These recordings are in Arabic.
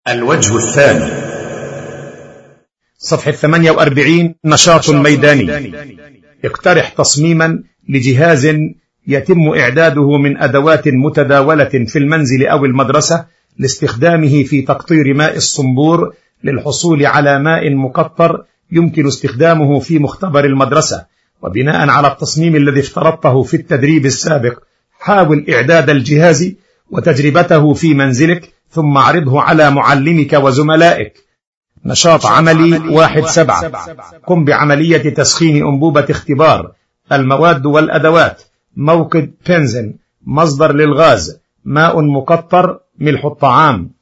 الوجه الثاني، صفحة 48. نشاط ميداني. اقترح تصميما لجهاز يتم إعداده من أدوات متداولة في المنزل أو المدرسة لاستخدامه في تقطير ماء الصنبور للحصول على ماء مقطر يمكن استخدامه في مختبر المدرسة. وبناء على التصميم الذي افترضته في التدريب السابق، حاول إعداد الجهاز وتجربته في منزلك، ثم اعرضه على معلمك وزملائك. نشاط عملي 1-7. قم بعملية تسخين أنبوبة اختبار. المواد والأدوات: موقد بنزين، مصدر للغاز، ماء مقطر، ملح الطعام.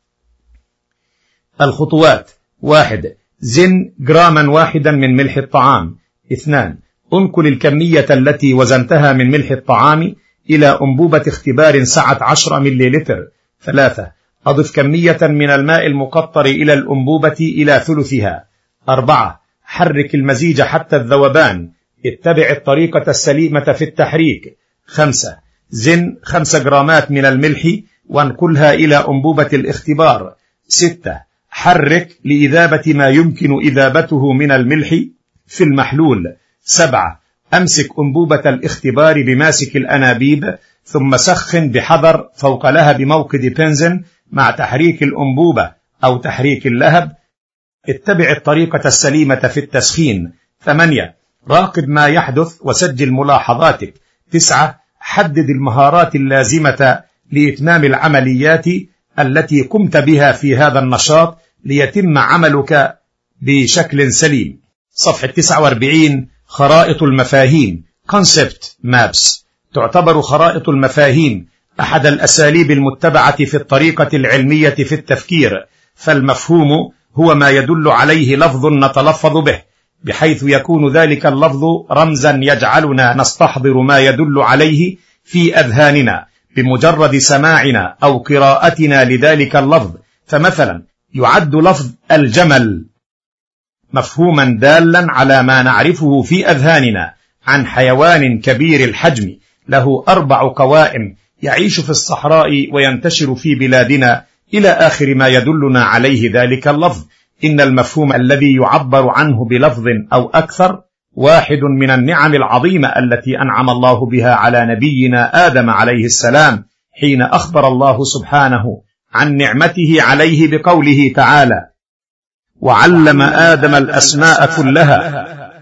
الخطوات: 1. زن جراما واحدا من ملح الطعام. 2. انقل الكمية التي وزنتها من ملح الطعام إلى أنبوبة اختبار سعة 10 مليلتر. 3. أضف كمية من الماء المقطر إلى الأنبوبة إلى ثلثها. 4. حرك المزيج حتى الذوبان. اتبع الطريقة السليمة في التحريك. 5. زن 5 جرامات من الملح وانقلها إلى أنبوبة الاختبار. 6. حرك لإذابة ما يمكن إذابته من الملح في المحلول. 7. أمسك أنبوبة الاختبار بماسك الأنابيب، ثم سخن بحذر فوق لهب موقد بنزين مع تحريك الأنبوبة أو تحريك اللهب. اتبع الطريقة السليمة في التسخين. 8. راقب ما يحدث وسجل ملاحظاتك. 9. حدد المهارات اللازمة لإتمام العمليات التي قمت بها في هذا النشاط ليتم عملك بشكل سليم. صفحة 49. خرائط المفاهيم Concept Maps. تعتبر خرائط المفاهيم أحد الأساليب المتبعة في الطريقة العلمية في التفكير، فالمفهوم هو ما يدل عليه لفظ نتلفظ به، بحيث يكون ذلك اللفظ رمزا يجعلنا نستحضر ما يدل عليه في أذهاننا بمجرد سماعنا أو قراءتنا لذلك اللفظ. فمثلا يعد لفظ الجمل مفهوما دالا على ما نعرفه في أذهاننا عن حيوان كبير الحجم له 4 قوائم يعيش في الصحراء وينتشر في بلادنا إلى آخر ما يدلنا عليه ذلك اللفظ. إن المفهوم الذي يعبر عنه بلفظ أو أكثر واحد من النعم العظيمة التي أنعم الله بها على نبينا آدم عليه السلام، حين أخبر الله سبحانه عن نعمته عليه بقوله تعالى: وعلم آدم الأسماء كلها.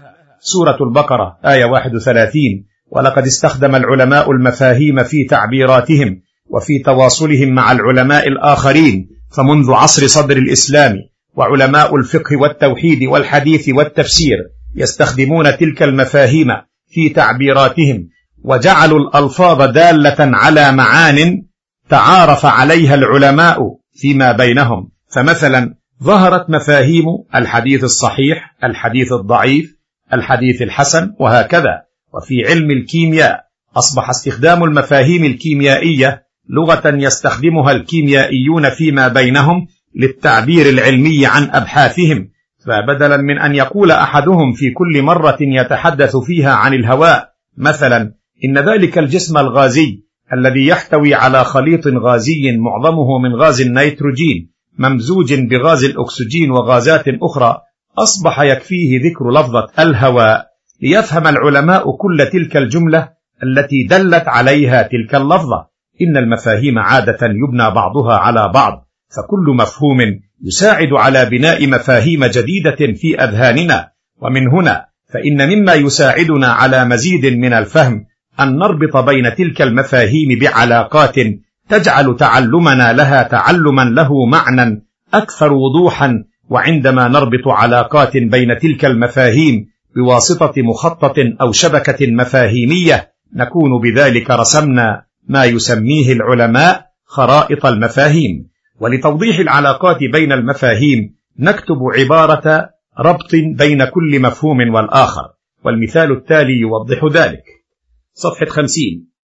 سورة البقرة آية 31. ولقد استخدم العلماء المفاهيم في تعبيراتهم وفي تواصلهم مع العلماء الآخرين، فمنذ عصر صدر الإسلام وعلماء الفقه والتوحيد والحديث والتفسير يستخدمون تلك المفاهيم في تعبيراتهم، وجعلوا الألفاظ دالة على معان تعارف عليها العلماء فيما بينهم. فمثلا ظهرت مفاهيم الحديث الصحيح، الحديث الضعيف، الحديث الحسن، وهكذا. وفي علم الكيمياء أصبح استخدام المفاهيم الكيميائية لغة يستخدمها الكيميائيون فيما بينهم للتعبير العلمي عن أبحاثهم. فبدلا من أن يقول أحدهم في كل مرة يتحدث فيها عن الهواء مثلا إن ذلك الجسم الغازي الذي يحتوي على خليط غازي معظمه من غاز النيتروجين ممزوج بغاز الأكسجين وغازات أخرى، أصبح يكفيه ذكر لفظة الهواء ليفهم العلماء كل تلك الجملة التي دلت عليها تلك اللفظة. إن المفاهيم عادة يبنى بعضها على بعض، فكل مفهوم يساعد على بناء مفاهيم جديدة في أذهاننا. ومن هنا فإن مما يساعدنا على مزيد من الفهم أن نربط بين تلك المفاهيم بعلاقات تجعل تعلمنا لها تعلما له معنى أكثر وضوحا. وعندما نربط علاقات بين تلك المفاهيم بواسطة مخطط أو شبكة مفاهيمية، نكون بذلك رسمنا ما يسميه العلماء خرائط المفاهيم. ولتوضيح العلاقات بين المفاهيم نكتب عبارة ربط بين كل مفهوم والآخر، والمثال التالي يوضح ذلك. صفحة 50.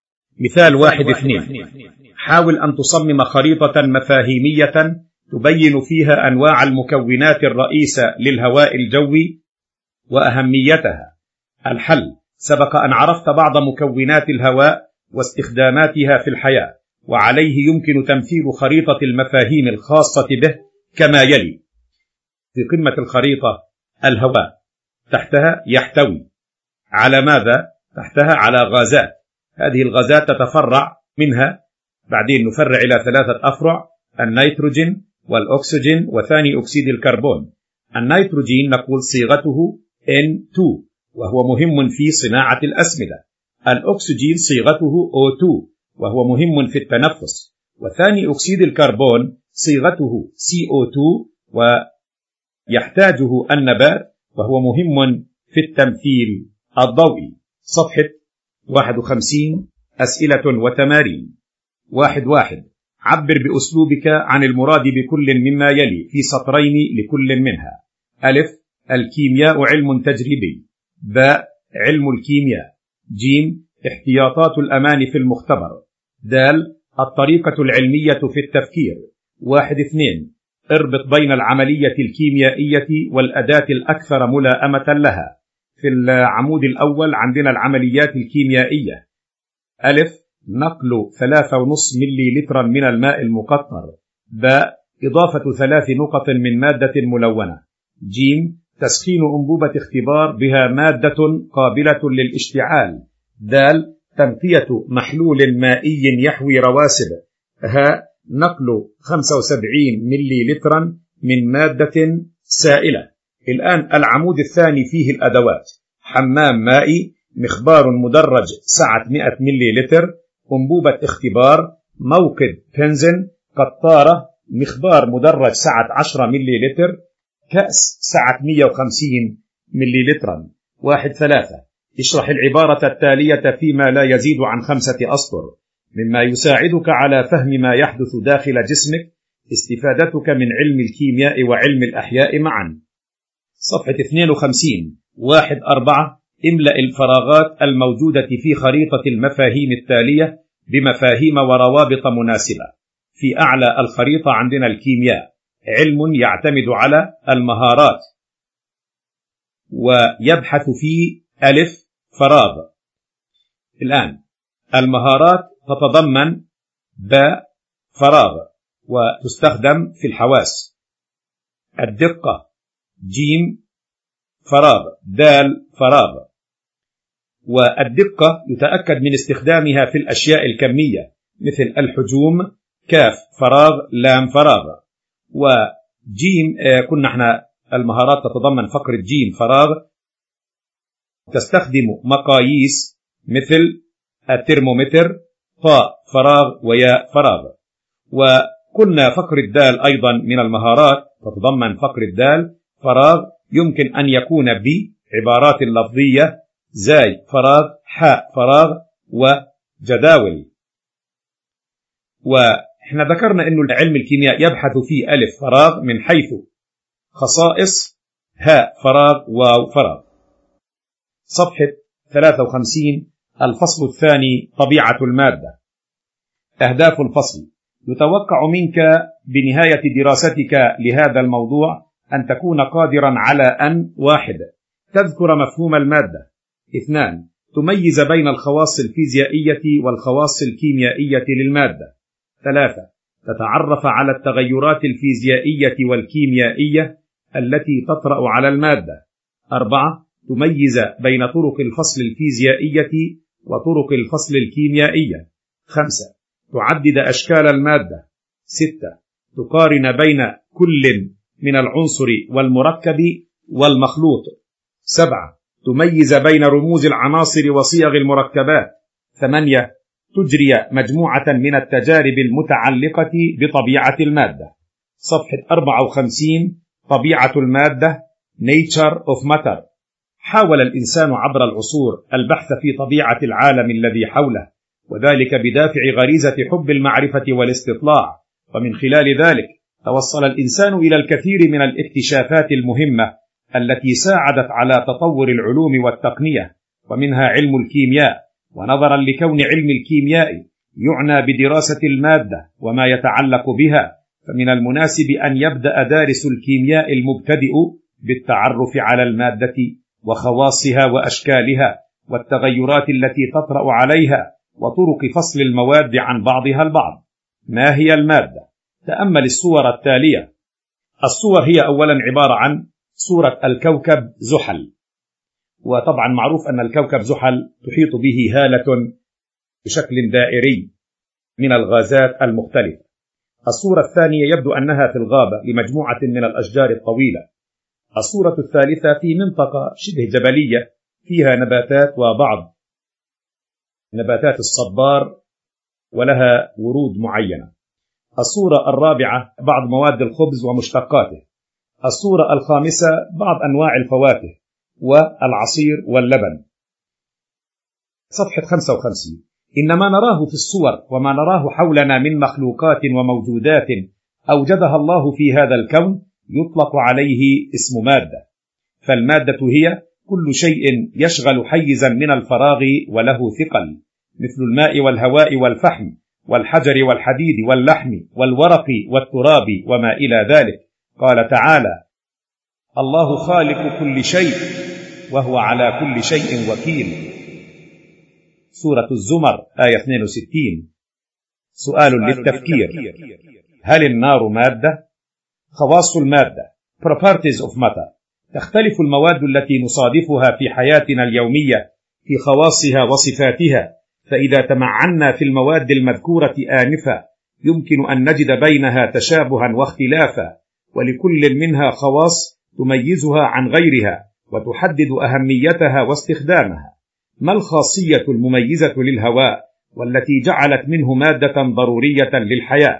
مثال 1-2. حاول أن تصمم خريطة مفاهيمية تبين فيها أنواع المكونات الرئيسة للهواء الجوي وأهميتها. الحل: سبق أن عرفت بعض مكونات الهواء واستخداماتها في الحياة، وعليه يمكن تمثيل خريطة المفاهيم الخاصة به كما يلي. في قمة الخريطة الهواء، تحتها يحتوي على ماذا؟ تحتها على غازات. هذه الغازات تتفرع منها، بعدين نفرع إلى 3 أفرع: النيتروجين والأكسجين وثاني أكسيد الكربون. النيتروجين نقول صيغته N2 وهو مهم في صناعة الأسمدة. الأكسجين صيغته O2 وهو مهم في التنفس. وثاني أكسيد الكربون صيغته CO2 ويحتاجه النبات وهو مهم في التمثيل الضوئي. صفحة 51. أسئلة وتمارين. 1. عبر بأسلوبك عن المراد بكل مما يلي في سطرين لكل منها. أ. الكيمياء علم تجريبي. ب. علم الكيمياء. ج. احتياطات الأمان في المختبر. د. الطريقة العلمية في التفكير. 2. اربط بين العملية الكيميائية والأداة الأكثر ملائمة لها. في العمود الأول عندنا العمليات الكيميائية: أ. نقل 3.5 مليلترا من الماء المقطر. ب. إضافة 3 نقط من مادة ملونة. ج. تسخين أنبوبة اختبار بها مادة قابلة للاشتعال. د. تنقية محلول مائي يحوي رواسب. ه. نقل 75 مليلترا من مادة سائلة. الآن العمود الثاني فيه الأدوات: حمام مائي، مخبار مدرج سعة 100 مليلتر، أنبوبة اختبار، موقد بنزين، قطارة، مخبار مدرج سعة 10 مليلتر، كأس سعة 150 مليلترا. 3. اشرح العبارة التالية فيما لا يزيد عن 5 أسطر. مما يساعدك على فهم ما يحدث داخل جسمك استفادتك من علم الكيمياء وعلم الأحياء معا. صفحة 52. 4. املأ الفراغات الموجودة في خريطة المفاهيم التالية بمفاهيم وروابط مناسبة. في أعلى الخريطة عندنا الكيمياء، علم يعتمد على المهارات ويبحث في أ. فراغ. الآن المهارات تتضمن ب. فراغ وتستخدم في الحواس. الدقة ج. فراغ. د. فراغ. والدقة يتأكد من استخدامها في الأشياء الكمية مثل الحجوم. كاف فراغ لام فراغ. وجيم كنا احنا المهارات تتضمن فقرة جيم فراغ، تستخدم مقاييس مثل الترمومتر. طاء فراغ وياء فراغ. وكنا فقرة دال أيضا من المهارات تتضمن فقرة دال فراغ، يمكن أن يكون بعبارات لفظية زاي فراغ، حاء فراغ، وجداول. وإحنا ذكرنا أن علم الكيمياء يبحث في أ. فراغ من حيث خصائص هاء فراغ واو فراغ. صفحة 53. الفصل الثاني طبيعة المادة. أهداف الفصل: يتوقع منك بنهاية دراستك لهذا الموضوع أن تكون قادرا على أن: 1. تذكر مفهوم المادة. 2. تميز بين الخواص الفيزيائية والخواص الكيميائية للمادة. 3. تتعرف على التغيرات الفيزيائية والكيميائية التي تطرأ على المادة. 4. تميز بين طرق الفصل الفيزيائية وطرق الفصل الكيميائية. 5. تعدد أشكال المادة. 6. تقارن بين كل من العنصر والمركب والمخلوط. 7. تميز بين رموز العناصر وصيغ المركبات. 8. تجري مجموعة من التجارب المتعلقة بطبيعة المادة. صفحة 54. طبيعة المادة Nature of Matter. حاول الإنسان عبر العصور البحث في طبيعة العالم الذي حوله، وذلك بدافع غريزة حب المعرفة والاستطلاع، ومن خلال ذلك توصل الإنسان إلى الكثير من الاكتشافات المهمة التي ساعدت على تطور العلوم والتقنية، ومنها علم الكيمياء. ونظرا لكون علم الكيمياء يعنى بدراسة المادة وما يتعلق بها، فمن المناسب أن يبدأ دارس الكيمياء المبتدئ بالتعرف على المادة وخواصها وأشكالها والتغيرات التي تطرأ عليها، وطرق فصل المواد عن بعضها البعض. ما هي المادة؟ تأمل الصور التالية. الصور هي أولا عبارة عن صورة الكوكب زحل، وطبعا معروف أن الكوكب زحل تحيط به هالة بشكل دائري من الغازات المختلفة. الصورة الثانية يبدو أنها في الغابة لمجموعة من الأشجار الطويلة. الصورة الثالثة في منطقة شبه جبلية فيها نباتات وبعض نباتات الصبار ولها ورود معينة. الصورة الرابعة بعض مواد الخبز ومشتقاته. الصورة الخامسة بعض أنواع الفواكه والعصير واللبن. صفحة 55. إن ما نراه في الصور وما نراه حولنا من مخلوقات وموجودات أوجدها الله في هذا الكون يطلق عليه اسم مادة. فالمادة هي كل شيء يشغل حيزا من الفراغ وله ثقل، مثل الماء والهواء والفحم والحجر والحديد واللحم والورق والتراب وما إلى ذلك. قال تعالى: الله خالق كل شيء وهو على كل شيء وكيل. سورة الزمر آية 62. سؤال للتفكير: هل النار مادة؟ خواص المادة Properties of Matter. تختلف المواد التي نصادفها في حياتنا اليومية في خواصها وصفاتها، فإذا تمعنا في المواد المذكورة آنفا يمكن أن نجد بينها تشابها واختلافا، ولكل منها خواص تميزها عن غيرها وتحدد أهميتها واستخدامها. ما الخاصية المميزة للهواء والتي جعلت منه مادة ضرورية للحياة؟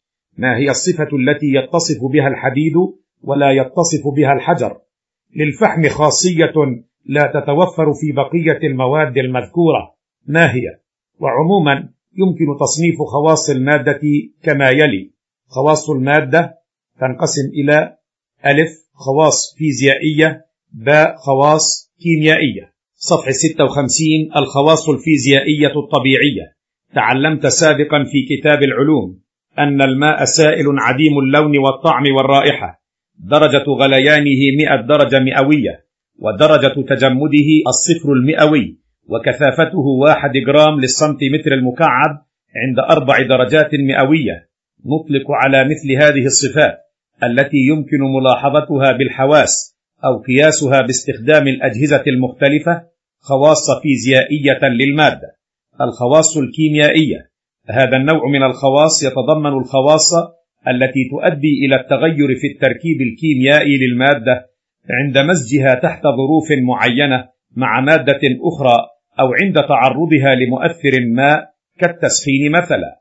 ما هي الصفة التي يتصف بها الحديد ولا يتصف بها الحجر؟ للفحم خاصية لا تتوفر في بقية المواد المذكورة، ما هي؟ وعموما يمكن تصنيف خواص المادة كما يلي: خواص المادة تنقسم إلى: ألف خواص فيزيائية، باء خواص كيميائية. صفحة 56. الخواص الفيزيائية الطبيعية. تعلمت سابقا في كتاب العلوم أن الماء سائل عديم اللون والطعم والرائحة، درجة غليانه 100 درجة مئوية، ودرجة تجمده 0 المئوي، وكثافته 1 جرام للسنتيمتر المكعب عند 4 درجات مئوية. نطلق على مثل هذه الصفات التي يمكن ملاحظتها بالحواس أو قياسها باستخدام الأجهزة المختلفة خواص فيزيائية للمادة. الخواص الكيميائية. هذا النوع من الخواص يتضمن الخواص التي تؤدي إلى التغير في التركيب الكيميائي للمادة عند مزجها تحت ظروف معينة مع مادة أخرى، أو عند تعرضها لمؤثر ما كالتسخين مثلا.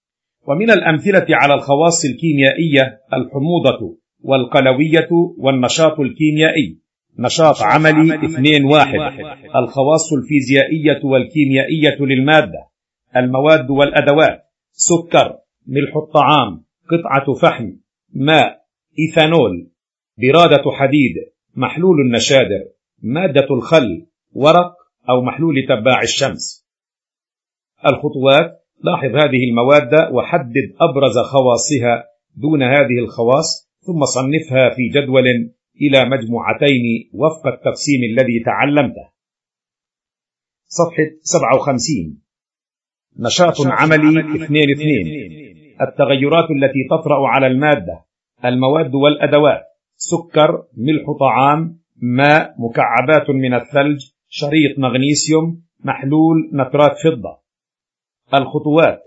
ومن الأمثلة على الخواص الكيميائية الحموضة والقلوية والنشاط الكيميائي. نشاط عملي 2.1. الخواص الفيزيائية والكيميائية للمادة: المواد والأدوات: سكر، ملح الطعام، قطعة فحم، ماء، إيثانول، برادة حديد، محلول النشادر، مادة الخل، ورق أو محلول تباع الشمس. الخطوات: لاحظ هذه المواد وحدد أبرز خواصها دون هذه الخواص، ثم صنفها في جدول إلى مجموعتين وفق التقسيم الذي تعلمته. صفحة 57. نشاط عملي 2.2. التغيرات التي تطرأ على المادة: المواد والأدوات: سكر، ملح طعام، ماء، مكعبات من الثلج، شريط مغنيسيوم، محلول نترات فضة. الخطوات: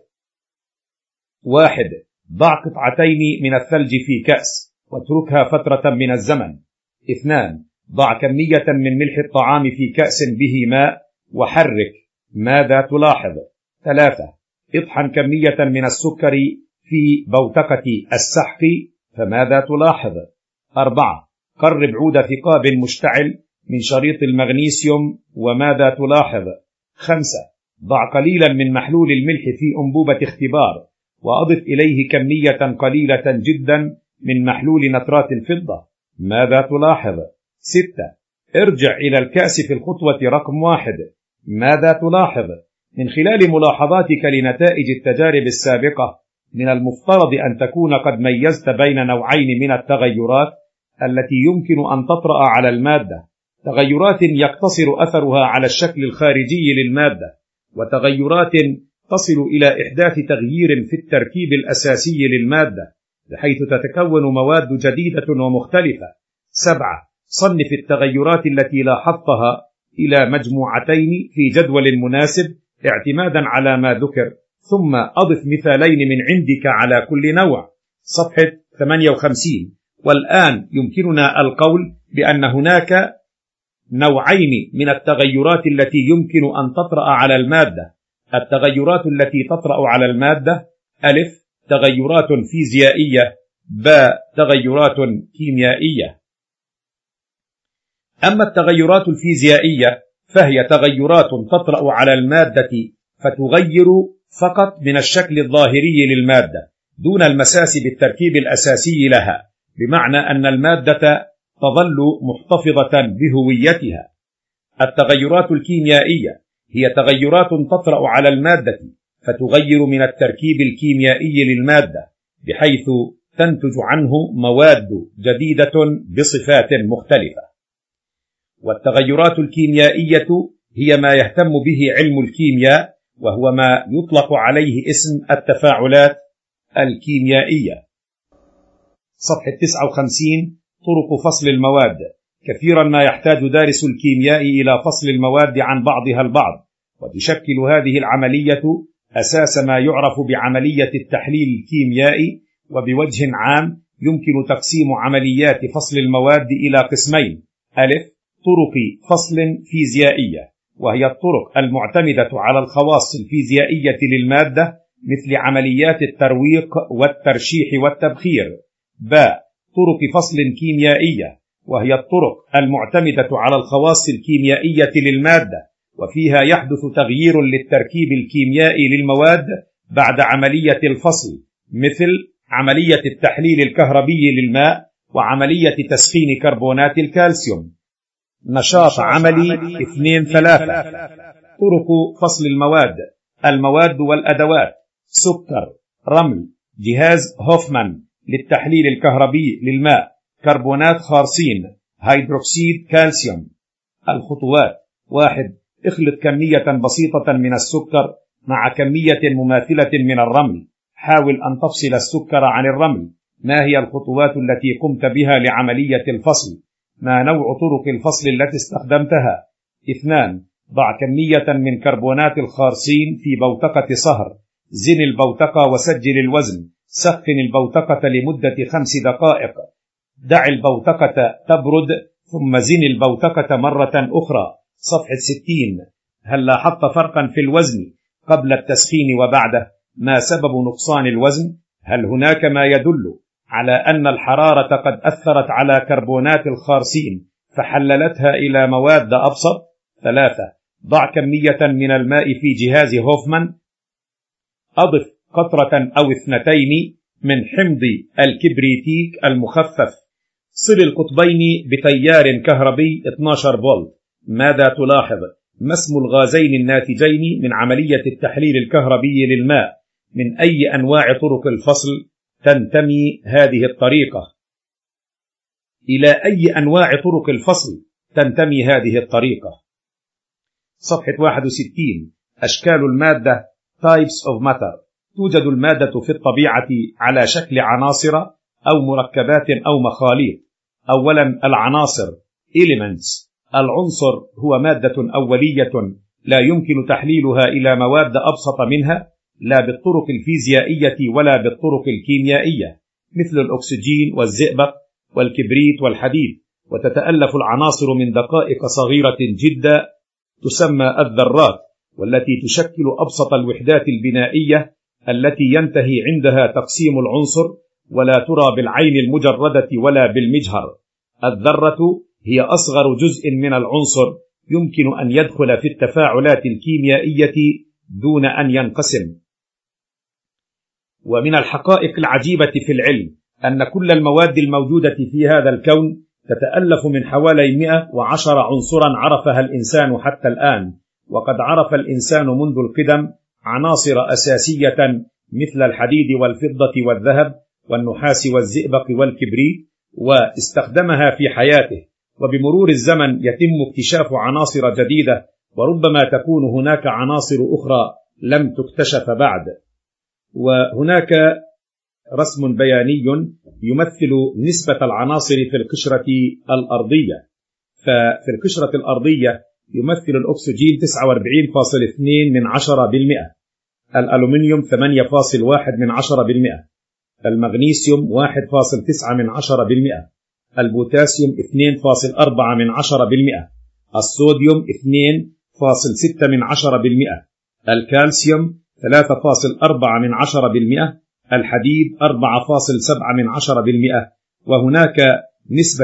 1. ضع قطعتين من الثلج في كأس واتركها فترة من الزمن. 2. ضع كمية من ملح الطعام في كأس به ماء وحرك. ماذا تلاحظ؟ 3. اطحن كمية من السكر في بوتقة السحق، فماذا تلاحظ؟ 4. قرب عود ثقاب مشتعل من شريط المغنيسيوم، وماذا تلاحظ؟ 5. ضع قليلا من محلول الملح في أنبوبة اختبار وأضف إليه كمية قليلة جدا من محلول نترات الفضة، ماذا تلاحظ؟ 6. ارجع إلى الكأس في الخطوة رقم 1، ماذا تلاحظ؟ من خلال ملاحظاتك لنتائج التجارب السابقة من المفترض أن تكون قد ميزت بين نوعين من التغيرات التي يمكن أن تطرأ على المادة: تغيرات يقتصر أثرها على الشكل الخارجي للمادة، وتغيرات تصل إلى إحداث تغيير في التركيب الأساسي للمادة بحيث تتكون مواد جديدة ومختلفة. 7. صنف التغيرات التي لاحظتها إلى مجموعتين في جدول مناسب اعتمادا على ما ذكر، ثم أضف مثالين من عندك على كل نوع. صفحة 58. والآن يمكننا القول بأن هناك نوعين من التغيرات التي يمكن أن تطرأ على المادة. التغيرات التي تطرأ على المادة: ألف، تغيرات فيزيائية، باء، تغيرات كيميائية. أما التغيرات الفيزيائية فهي تغيرات تطرأ على المادة فتغير فقط من الشكل الظاهري للمادة دون المساس بالتركيب الأساسي لها، بمعنى أن المادة تظل محتفظة بهويتها. التغيرات الكيميائية هي تغيرات تطرأ على المادة فتغير من التركيب الكيميائي للمادة بحيث تنتج عنه مواد جديدة بصفات مختلفة. والتغيرات الكيميائية هي ما يهتم به علم الكيمياء، وهو ما يطلق عليه اسم التفاعلات الكيميائية. صفحة 59. طرق فصل المواد. كثيرا ما يحتاج دارس الكيمياء إلى فصل المواد عن بعضها البعض، وتشكل هذه العملية أساس ما يعرف بعملية التحليل الكيميائي. وبوجه عام يمكن تقسيم عمليات فصل المواد إلى قسمين: ألف، طرق فصل فيزيائية، وهي الطرق المعتمدة على الخواص الفيزيائية للمادة مثل عمليات الترويق والترشيح والتبخير. باء، طرق فصل كيميائية، وهي الطرق المعتمدة على الخواص الكيميائية للمادة وفيها يحدث تغيير للتركيب الكيميائي للمواد بعد عملية الفصل، مثل عملية التحليل الكهربي للماء وعملية تسخين كربونات الكالسيوم. نشاط عملي 2-3. طرق فصل المواد: المواد والأدوات: سكر، رمل، جهاز هوفمان للتحليل الكهربي للماء، كربونات خارصين، هيدروكسيد كالسيوم. الخطوات: 1. اخلط كمية بسيطة من السكر مع كمية مماثلة من الرمل. حاول أن تفصل السكر عن الرمل. ما هي الخطوات التي قمت بها لعملية الفصل؟ ما نوع طرق الفصل التي استخدمتها؟ 2. ضع كمية من كربونات الخارصين في بوتقة صهر. زن البوتقة وسجل الوزن. سخن البوتقة لمدة 5 دقائق. دع البوتقة تبرد ثم زن البوتقة مرة أخرى. صفحة 60. هل لاحظت فرقا في الوزن قبل التسخين وبعده؟ ما سبب نقصان الوزن؟ هل هناك ما يدل على أن الحرارة قد أثرت على كربونات الخارصين فحللتها إلى مواد أبسط؟ 3. ضع كمية من الماء في جهاز هوفمان. أضف قطرة أو 2 من حمض الكبريتيك المخفف. صل القطبين بتيار كهربي 12 فولت. ماذا تلاحظ؟ ما اسم الغازين الناتجين من عملية التحليل الكهربي للماء؟ من أي أنواع طرق الفصل تنتمي هذه الطريقة؟ إلى أي أنواع طرق الفصل تنتمي هذه الطريقة؟ صفحة 61. أشكال المادة Types of Matter. توجد المادة في الطبيعة على شكل عناصر أو مركبات أو مخاليط. أولا، العناصر Elements. العنصر هو مادة أولية لا يمكن تحليلها إلى مواد أبسط منها، لا بالطرق الفيزيائية ولا بالطرق الكيميائية، مثل الأكسجين والزئبق والكبريت والحديد. وتتألف العناصر من دقائق صغيرة جدا تسمى الذرات، والتي تشكل أبسط الوحدات البنائية التي ينتهي عندها تقسيم العنصر ولا ترى بالعين المجردة ولا بالمجهر. الذرة هي أصغر جزء من العنصر يمكن أن يدخل في التفاعلات الكيميائية دون أن ينقسم. ومن الحقائق العجيبة في العلم أن كل المواد الموجودة في هذا الكون تتألف من حوالي 110 عنصرا عرفها الإنسان حتى الآن. وقد عرف الإنسان منذ القدم عناصر أساسية مثل الحديد والفضة والذهب والنحاس والزئبق والكبريت واستخدمها في حياته. وبمرور الزمن يتم اكتشاف عناصر جديدة وربما تكون هناك عناصر أخرى لم تكتشف بعد. وهناك رسم بياني يمثل نسبة العناصر في القشرة الأرضية. ففي القشرة الأرضية يمثل الأكسجين 49.2%، الألومنيوم 8.1%، المغنيسيوم 1.9%، البوتاسيوم 2.4%، الصوديوم 2.6%، الكالسيوم 3.4%، الحديد 4.7%، وهناك نسبة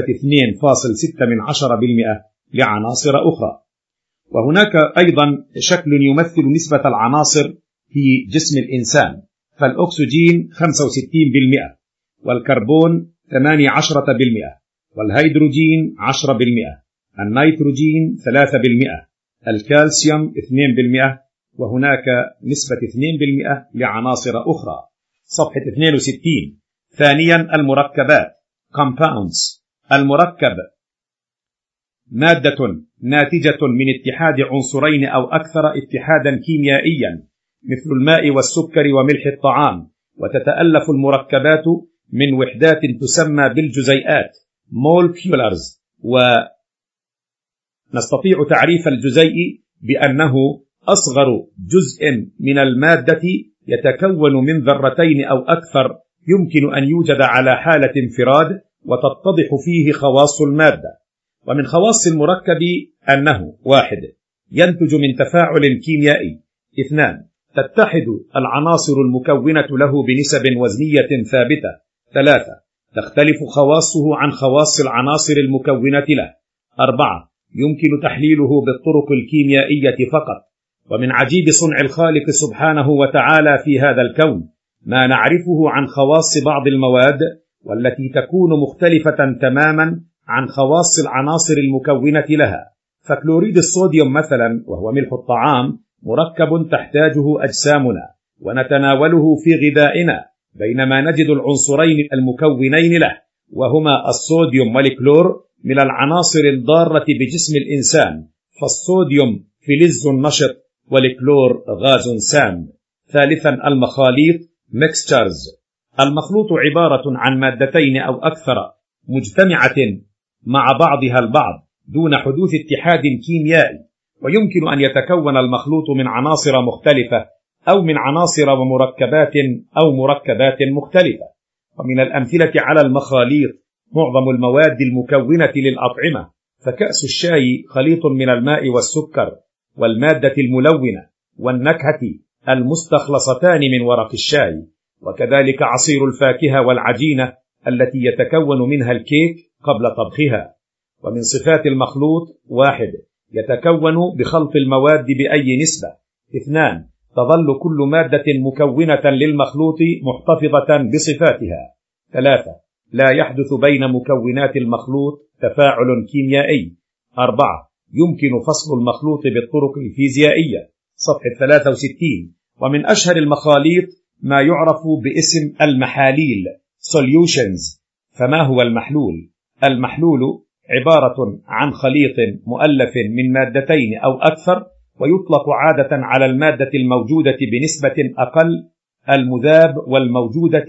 2.6% لعناصر أخرى. وهناك أيضا شكل يمثل نسبة العناصر في جسم الإنسان، فالأكسجين 65%، والكربون 18%، والهيدروجين 10%، النيتروجين 3%، الكالسيوم 2%، وهناك نسبة 2% لعناصر أخرى. صفحة 62. ثانيا المركبات compounds. المركب مادة ناتجة من اتحاد عنصرين أو أكثر اتحادا كيميائيا مثل الماء والسكر وملح الطعام، وتتألف المركبات من وحدات تسمى بالجزيئات molecules. ونستطيع تعريف الجزيء بأنه أصغر جزء من المادة يتكون من ذرتين أو أكثر، يمكن أن يوجد على حالة انفراد وتتضح فيه خواص المادة. ومن خواص المركب أنه: 1. ينتج من تفاعل كيميائي. 2. تتحد العناصر المكونة له بنسب وزنية ثابتة. 3. تختلف خواصه عن خواص العناصر المكونة له. 4. يمكن تحليله بالطرق الكيميائية فقط. ومن عجيب صنع الخالق سبحانه وتعالى في هذا الكون ما نعرفه عن خواص بعض المواد والتي تكون مختلفة تماما عن خواص العناصر المكونة لها. فكلوريد الصوديوم مثلا، وهو ملح الطعام، مركب تحتاجه أجسامنا ونتناوله في غذائنا، بينما نجد العنصرين المكونين له وهما الصوديوم والكلور من العناصر الضارة بجسم الإنسان، فالصوديوم فلز نشط والكلور غاز سام. ثالثا المخاليط mixtures. المخلوط عبارة عن مادتين أو أكثر مجتمعة مع بعضها البعض دون حدوث اتحاد كيميائي، ويمكن أن يتكون المخلوط من عناصر مختلفة أو من عناصر ومركبات أو مركبات مختلفة. ومن الأمثلة على المخاليط معظم المواد المكونة للأطعمة، فكأس الشاي خليط من الماء والسكر والمادة الملونة والنكهة المستخلصتان من ورق الشاي، وكذلك عصير الفاكهة والعجينة التي يتكون منها الكيك قبل طبخها. ومن صفات المخلوط: 1. يتكون بخلط المواد بأي نسبة. 2. تظل كل مادة مكونة للمخلوط محتفظة بصفاتها. 3. لا يحدث بين مكونات المخلوط تفاعل كيميائي. 4. يمكن فصل المخلوط بالطرق الفيزيائية. صفحة 63. ومن أشهر المخاليط ما يعرف باسم المحاليل solutions. فما هو المحلول؟ المحلول عبارة عن خليط مؤلف من مادتين أو أكثر، ويطلق عادة على المادة الموجودة بنسبة أقل المذاب والموجودة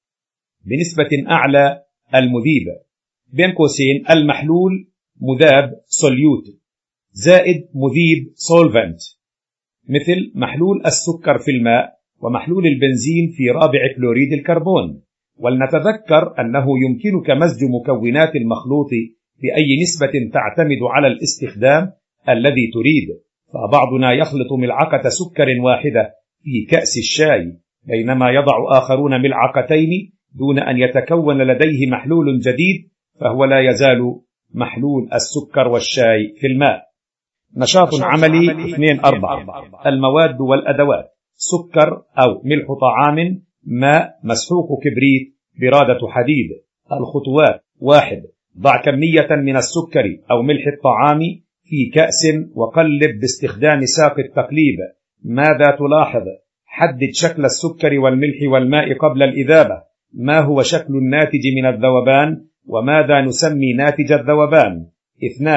بنسبة أعلى المذيب. بين قوسين المحلول مذاب solute زائد مذيب solvent، مثل محلول السكر في الماء ومحلول البنزين في رابع كلوريد الكربون. ولنتذكر أنه يمكنك مزج مكونات المخلوط بأي نسبة تعتمد على الاستخدام الذي تريد، فبعضنا يخلط ملعقة سكر واحدة في كأس الشاي، بينما يضع آخرون ملعقتين دون أن يتكون لديه محلول جديد، فهو لا يزال محلول السكر والشاي في الماء. نشاط عملي 2-4. المواد والأدوات: سكر أو ملح طعام، ماء، مسحوق كبريت، برادة حديد. الخطوات: 1. ضع كمية من السكر أو ملح الطعام في كأس وقلب باستخدام ساق التقليب. ماذا تلاحظ؟ حدد شكل السكر والملح والماء قبل الإذابة. ما هو شكل الناتج من الذوبان؟ وماذا نسمي ناتج الذوبان؟ 2.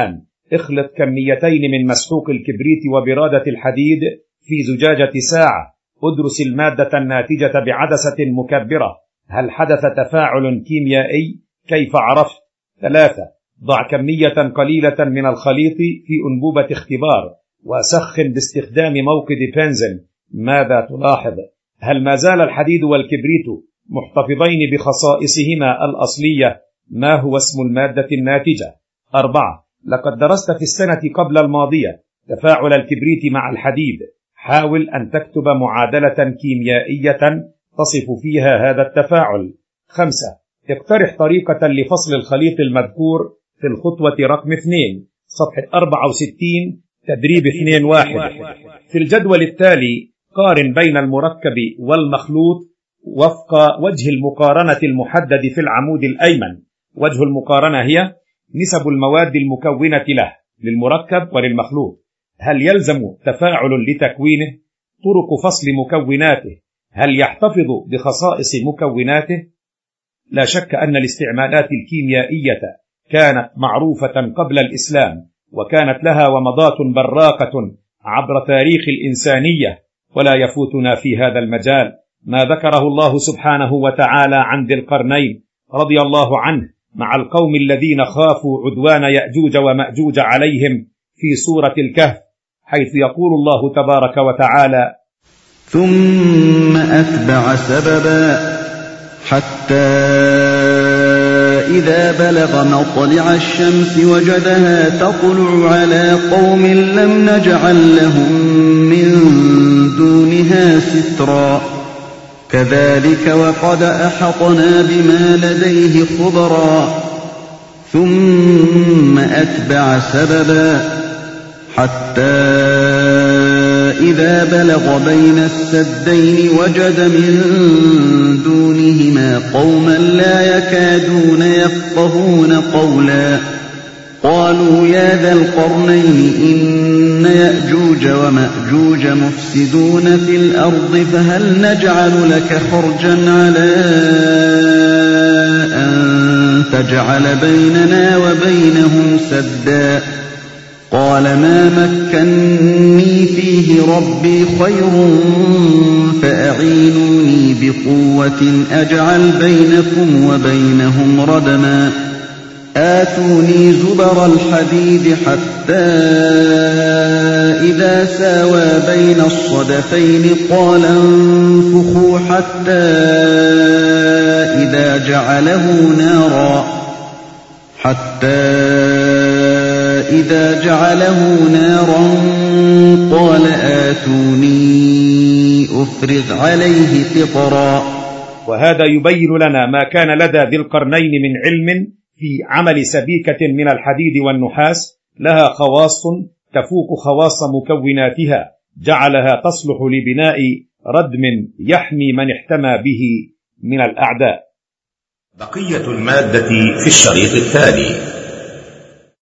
اخلط كميتين من مسحوق الكبريت وبرادة الحديد في زجاجة ساعة. ادرس المادة الناتجة بعدسة مكبرة. هل حدث تفاعل كيميائي؟ كيف عرفت؟ 3. ضع كمية قليلة من الخليط في أنبوبة اختبار وسخن باستخدام موقد بنزين. ماذا تلاحظ؟ هل ما زال الحديد والكبريت محتفظين بخصائصهما الأصلية؟ ما هو اسم المادة الناتجة؟ 4. لقد درست في السنة قبل الماضية تفاعل الكبريت مع الحديد. حاول أن تكتب معادلة كيميائية تصف فيها هذا التفاعل. 5. اقترح طريقة لفصل الخليط المذكور في الخطوة رقم 2 صفحة 64 تدريب 2.1. في الجدول التالي قارن بين المركب والمخلوط وفق وجه المقارنة المحدد في العمود الأيمن. وجه المقارنة هي نسب المواد المكونة له للمركب وللمخلوط. هل يلزم تفاعل لتكوينه؟ طرق فصل مكوناته. هل يحتفظ بخصائص مكوناته؟ لا شك أن الاستعمالات الكيميائية كانت معروفة قبل الإسلام، وكانت لها ومضات براقة عبر تاريخ الإنسانية، ولا يفوتنا في هذا المجال ما ذكره الله سبحانه وتعالى عن ذي القرنين رضي الله عنه مع القوم الذين خافوا عدوان يأجوج ومأجوج عليهم في سورة الكهف، حيث يقول الله تبارك وتعالى: ثم أتبع سببا حتى إذا بلغ مطلع الشمس وجدها تطلع على قوم لم نجعل لهم من دونها سترا كذلك وقد أحطنا بما لديه خبرا ثم أتبع سببا حتى إذا بلغ بين السدين وجد من دونهما قوما لا يكادون يفقهون قولا قالوا يا ذا القرنين إن يأجوج ومأجوج مفسدون في الأرض فهل نجعل لك خرجا على أن تجعل بيننا وبينهم سدا قال ما مكني فيه ربي خير فأعينوني بقوة أجعل بينكم وبينهم ردما آتوني زبر الحديد حتى إذا ساوى بين الصدفين قال انفخوا حتى إذا جعله نارا قال آتوني أفرغ عليه قطرا. وهذا يبين لنا ما كان لدى ذي القرنين من علم في عمل سبيكة من الحديد والنحاس لها خواص تفوق خواص مكوناتها جعلها تصلح لبناء ردم يحمي من احتمى به من الأعداء. بقية المادة في الشريط التالي.